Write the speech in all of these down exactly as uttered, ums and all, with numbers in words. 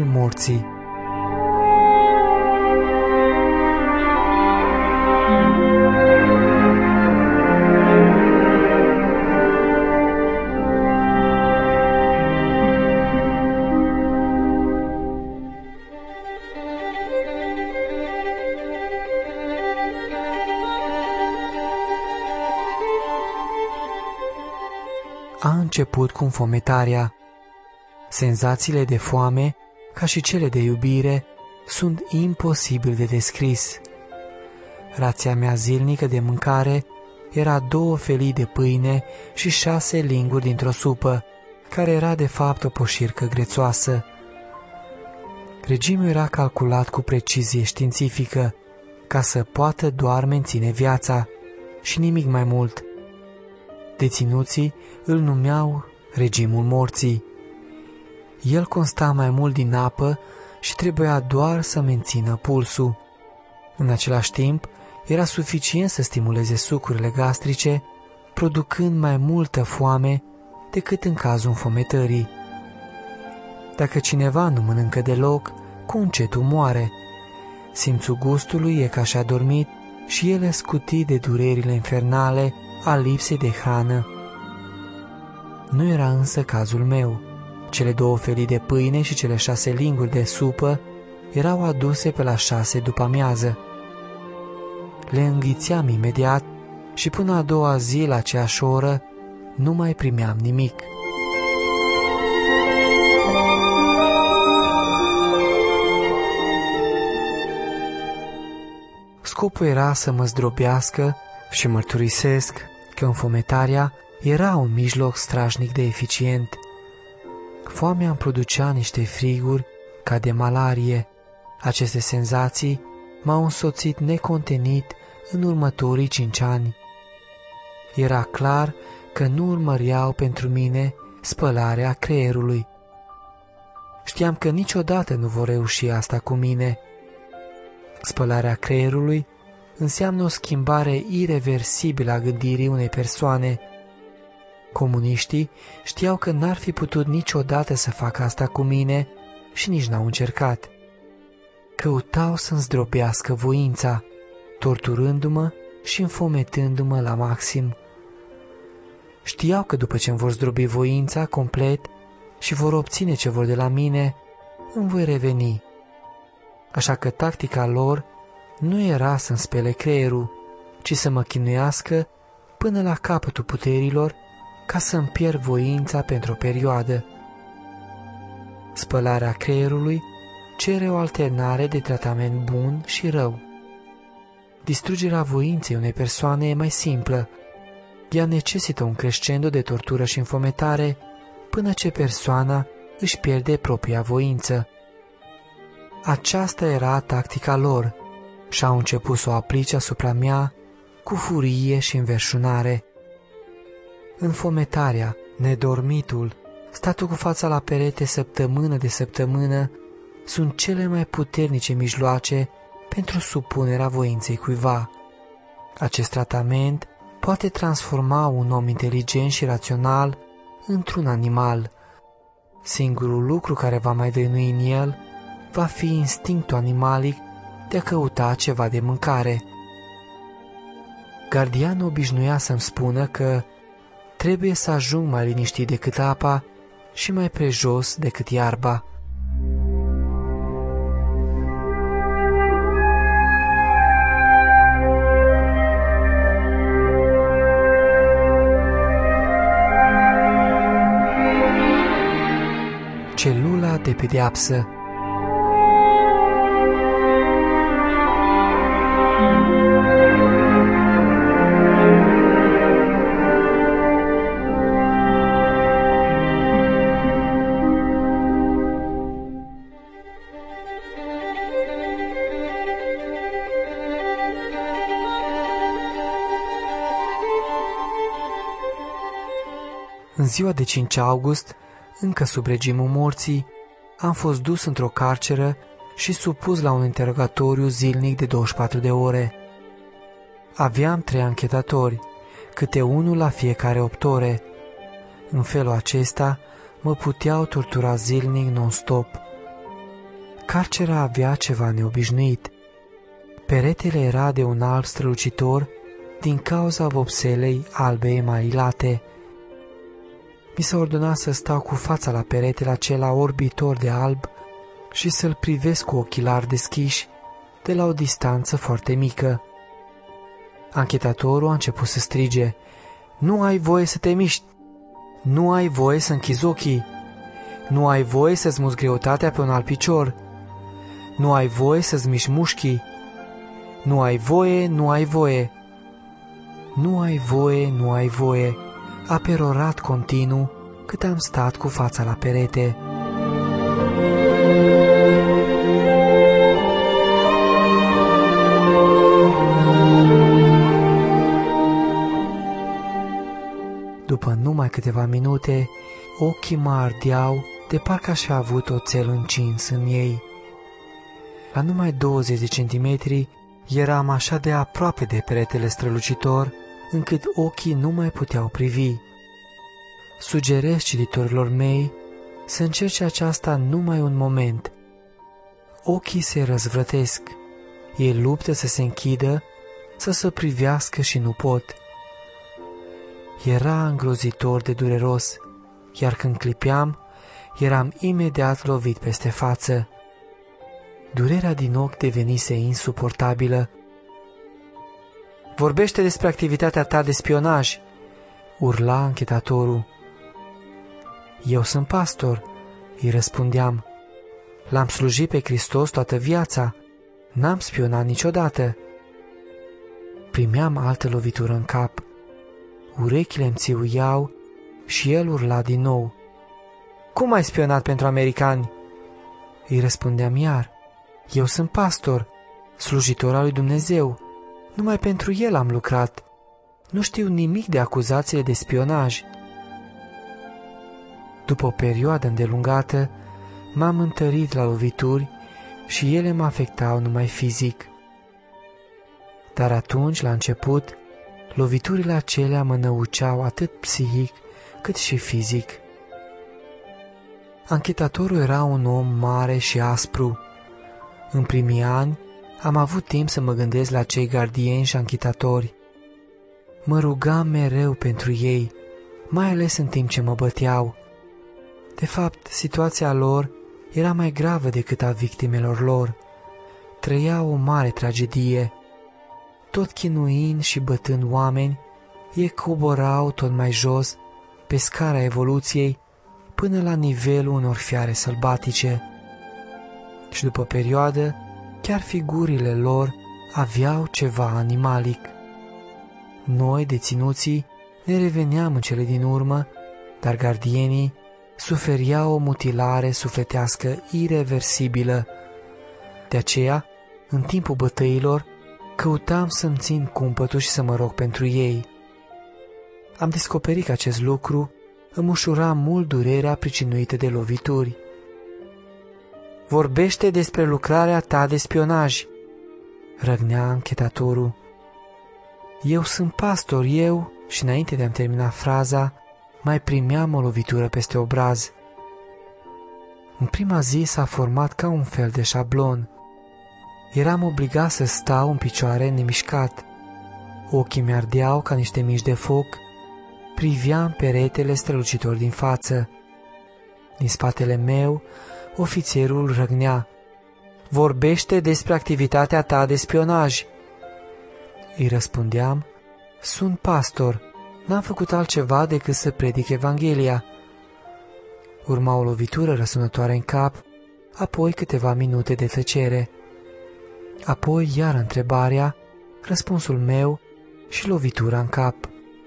morții. A început cu înfometarea. Senzațiile de foame, ca și cele de iubire, sunt imposibil de descris. Rația mea zilnică de mâncare era două felii de pâine și șase linguri dintr-o supă, care era de fapt o poșircă grețoasă. Regimul era calculat cu precizie științifică, ca să poată doar menține viața și nimic mai mult. Deținuții îl numeau regimul morții. El consta mai mult din apă și trebuia doar să mențină pulsul. În același timp, era suficient să stimuleze sucurile gastrice, producând mai multă foame decât în cazul înfometării. Dacă cineva nu mănâncă deloc, cu încetul moare. Simțul gustului e ca și adormit și el e scutit de durerile infernale a lipsei de hrană. Nu era însă cazul meu. Cele două felii de pâine și cele șase linguri de supă erau aduse pe la șase după amiază. Le înghițeam imediat și până a doua zi, la aceeași oră, nu mai primeam nimic. Scopul era să mă zdrobească și mărturisesc că înfometarea era un mijloc strașnic de eficient. Foamea îmi producea niște friguri ca de malarie. Aceste senzații m-au însoțit necontenit în următorii cinci ani. Era clar că nu urmăreau pentru mine spălarea creierului. Știam că niciodată nu vor reuși asta cu mine. Spălarea creierului înseamnă o schimbare ireversibilă a gândirii unei persoane. Comuniștii știau că n-ar fi putut niciodată să facă asta cu mine și nici n-au încercat. Căutau să-mi zdrobească voința, torturându-mă și înfometându-mă la maxim. Știau că după ce îmi vor zdrobi voința complet și vor obține ce vor de la mine, îmi voi reveni. Așa că tactica lor nu era să-mi spele creierul, ci să mă chinuiască până la capătul puterilor ca să-mi pierd voința pentru o perioadă. Spălarea creierului cere o alternare de tratament bun și rău. Distrugerea voinței unei persoane e mai simplă. Ea necesită un crescendo de tortură și înfometare până ce persoana își pierde propria voință. Aceasta era tactica lor și au început să o aplice asupra mea cu furie și înverșunare. Înfometarea, nedormitul, statul cu fața la perete săptămână de săptămână sunt cele mai puternice mijloace pentru supunerea voinței cuiva. Acest tratament poate transforma un om inteligent și rațional într-un animal. Singurul lucru care va mai dăinui în el va fi instinctul animalic de a căuta ceva de mâncare. Gardianul obișnuia să-mi spună că trebuie să ajung mai liniștit decât apa și mai prejos decât iarba. Celula de pedeapsă. În ziua de cinci august, încă sub regimul morții, am fost dus într-o carceră și supus la un interogatoriu zilnic de douăzeci și patru de ore. Aveam trei anchetatori, câte unul la fiecare opt ore. În felul acesta mă puteau tortura zilnic non-stop. Carcera avea ceva neobișnuit. Peretele era de un alb strălucitor din cauza vopselei albe emailate. Mi s-a ordonat să stau cu fața la peretele acela orbitor de alb și să-l privesc cu ochelari deschiși de la o distanță foarte mică. Anchetatorul a început să strige: "Nu ai voie să te miști! Nu ai voie să închizi ochii! Nu ai voie să-ți muți greutatea pe un alt picior! Nu ai voie să-ți miști mușchii! Nu ai voie, nu ai voie! Nu ai voie, nu ai voie!" a perorat continuu cât am stat cu fața la perete. După numai câteva minute, ochii mă ardeau de parcă aș fi avut oțel încins în ei. La numai douăzeci de centimetri eram așa de aproape de peretele strălucitor, încât ochii nu mai puteau privi. Sugerez cititorilor mei să încerce aceasta numai un moment. Ochii se răzvrătesc, ei luptă să se închidă, să se privească și nu pot. Era îngrozitor de dureros, iar când clipeam, eram imediat lovit peste față. Durerea din ochi devenise insuportabilă. "Vorbește despre activitatea ta de spionaj!" urla anchetatorul. "Eu sunt pastor," îi răspundeam. "L-am slujit pe Hristos toată viața, n-am spionat niciodată." Primeam altă lovitură în cap. Urechile îmi țiuiau și el urla din nou. "Cum ai spionat pentru americani?" Îi răspundeam iar. "Eu sunt pastor, slujitor al lui Dumnezeu. Numai pentru el am lucrat. Nu știu nimic de acuzațiile de spionaj." După o perioadă îndelungată, m-am întărit la lovituri și ele mă afectau numai fizic. Dar atunci, la început, loviturile acelea mă năuceau atât psihic cât și fizic. Anchetatorul era un om mare și aspru. În primii ani am avut timp să mă gândesc la cei gardieni și anchetatori. Mă rugam mereu pentru ei, mai ales în timp ce mă băteau. De fapt, situația lor era mai gravă decât a victimelor lor. Trăiau o mare tragedie. Tot chinuind și bătând oameni, ei coborau tot mai jos, pe scara evoluției, până la nivelul unor fiare sălbatice. Și după o perioadă, chiar figurile lor aveau ceva animalic. Noi, deținuții, ne reveneam în cele din urmă, dar gardienii suferiau o mutilare sufletească ireversibilă. De aceea, în timpul bătăilor, căutam să-mi țin cumpătul și să mă rog pentru ei. Am descoperit că acest lucru îmi ușura mult durerea pricinuită de lovituri. "Vorbește despre lucrarea ta de spionaj," răgnea anchetatorul. "Eu sunt pastor, eu," și înainte de a-mi termina fraza, mai primeam o lovitură peste obraz. În prima zi s-a format ca un fel de șablon. Eram obligat să stau în picioare nemișcat. Ochii mi-ardeau ca niște mici de foc, priveam peretele strălucitor din față. Din spatele meu, ofițerul răgnea: "Vorbește despre activitatea ta de spionaj." Îi răspundeam: "Sunt pastor, n-am făcut altceva decât să predic Evanghelia." Urma o lovitură răsunătoare în cap, apoi câteva minute de tăcere. Apoi iar întrebarea, răspunsul meu și lovitura în cap.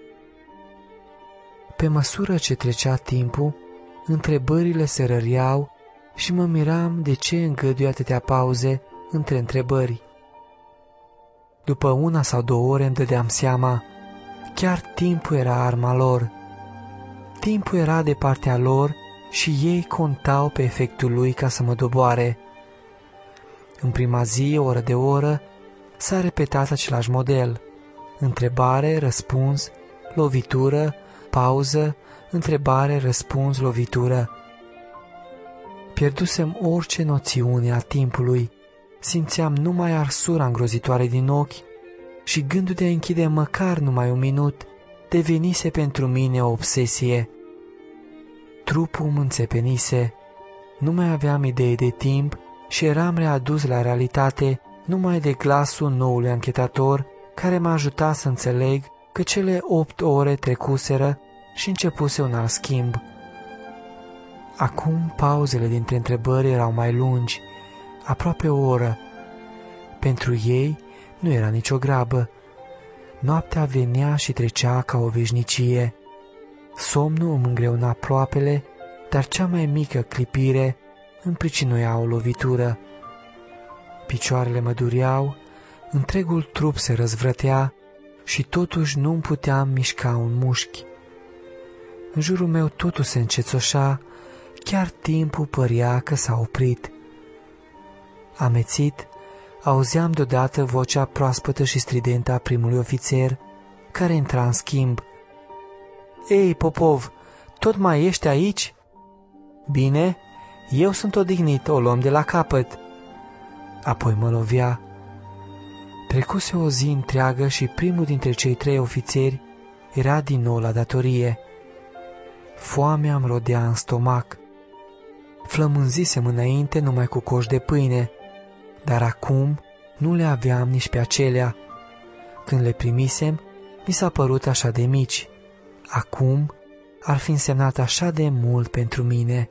Pe măsură ce trecea timpul, întrebările se răreau și mă miram de ce îngăduie atâtea pauze între întrebări. După una sau două ore îmi dădeam seama, chiar timpul era arma lor. Timpul era de partea lor și ei contau pe efectul lui ca să mă doboare. În prima zi, oră de oră, s-a repetat același model. Întrebare, răspuns, lovitură, pauză, întrebare, răspuns, lovitură. Pierdusem orice noțiune a timpului, simțeam numai arsura îngrozitoare din ochi și gândul de a închide măcar numai un minut devenise pentru mine o obsesie. Trupul mă înțepenise, nu mai aveam idei de timp și eram readus la realitate numai de glasul noului anchetator care m-a ajutat să înțeleg că cele opt ore trecuseră și începuse un alt schimb. Acum pauzele dintre întrebări erau mai lungi, aproape o oră. Pentru ei nu era nicio grabă. Noaptea venea și trecea ca o veșnicie. Somnul îmi îngreuna ploapele, dar cea mai mică clipire îmi pricinuia o lovitură. Picioarele mă dureau, întregul trup se răzvrătea și totuși nu-mi puteam mișca un mușchi. În jurul meu totul se încețoșa, chiar timpul părea că s-a oprit. Amețit, auzeam deodată vocea proaspătă și stridentă a primului ofițer, care intra în schimb. Ei, Popov, tot mai ești aici?" Bine, eu sunt odihnit, o luăm de la capăt." Apoi mă lovea. Trecuse o zi întreagă și primul dintre cei trei ofițeri era din nou la datorie. Foamea îmi rodea în stomac. Flămânzisem înainte numai cu coși de pâine, dar acum nu le aveam nici pe acelea. Când le primisem, mi s-a părut așa de mici. Acum ar fi însemnat așa de mult pentru mine.